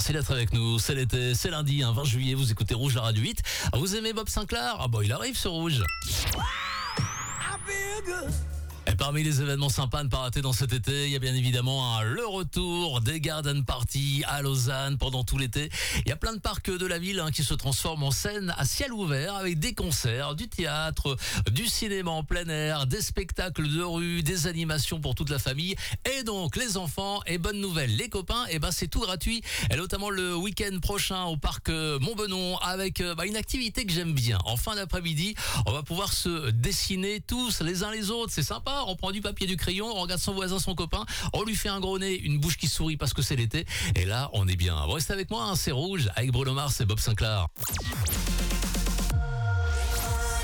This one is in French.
merci d'être avec nous. C'est l'été, c'est lundi, 20 juillet, vous écoutez Rouge, la radio 8. Vous aimez Bob Sinclair? Ah bah il arrive sur Rouge. Et parmi les événements sympas à ne pas rater dans cet été, il y a bien évidemment le retour des Garden Party à Lausanne pendant tout l'été. Il y a plein de parcs de la ville qui se transforment en scène à ciel ouvert avec des concerts, du théâtre, du cinéma en plein air, des spectacles de rue, des animations pour toute la famille. Et donc les enfants, et bonne nouvelle, les copains, et c'est tout gratuit. Et notamment le week-end prochain au parc Montbenon avec une activité que j'aime bien. En fin d'après-midi, on va pouvoir se dessiner tous les uns les autres. C'est sympa. On prend du papier, du crayon, on regarde son voisin, son copain, on lui fait un gros nez, une bouche qui sourit parce que c'est l'été. Et là, on est bien. Vous restez avec moi, c'est Rouge avec Bruno Mars et Bob Sinclair.